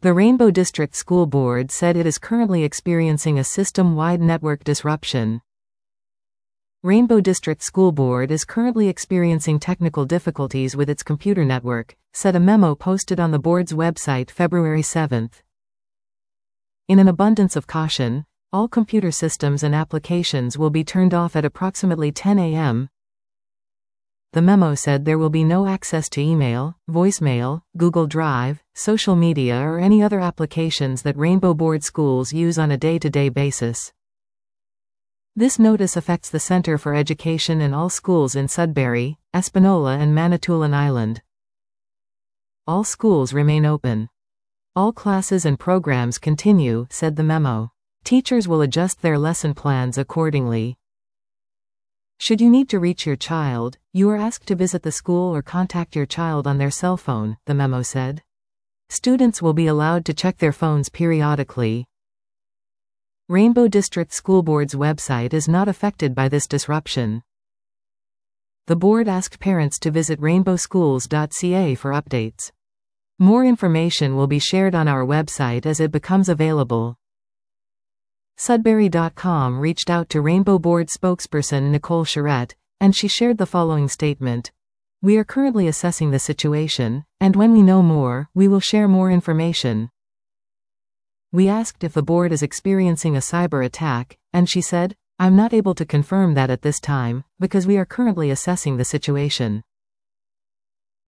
The Rainbow District School Board said it is currently experiencing a system-wide network disruption. Rainbow District School Board is currently experiencing technical difficulties with its computer network, said a memo posted on the board's website February 7. In an abundance of caution, all computer systems and applications will be turned off at approximately 10 a.m. The memo said there will be no access to email, voicemail, Google Drive, social media or any other applications that Rainbow Board schools use on a day-to-day basis. This notice affects the Center for Education and all schools in Sudbury, Espanola and Manitoulin Island. All schools remain open. All classes and programs continue, said the memo. Teachers will adjust their lesson plans accordingly. Should you need to reach your child, you are asked to visit the school or contact your child on their cell phone, the memo said. Students will be allowed to check their phones periodically. Rainbow District School Board's website is not affected by this disruption. The board asked parents to visit rainbowschools.ca for updates. More information will be shared on our website as it becomes available. Sudbury.com reached out to Rainbow Board spokesperson Nicole Charette, and she shared the following statement. We are currently assessing the situation, and when we know more, we will share more information. We asked if the board is experiencing a cyber attack, and she said, I'm not able to confirm that at this time, because we are currently assessing the situation.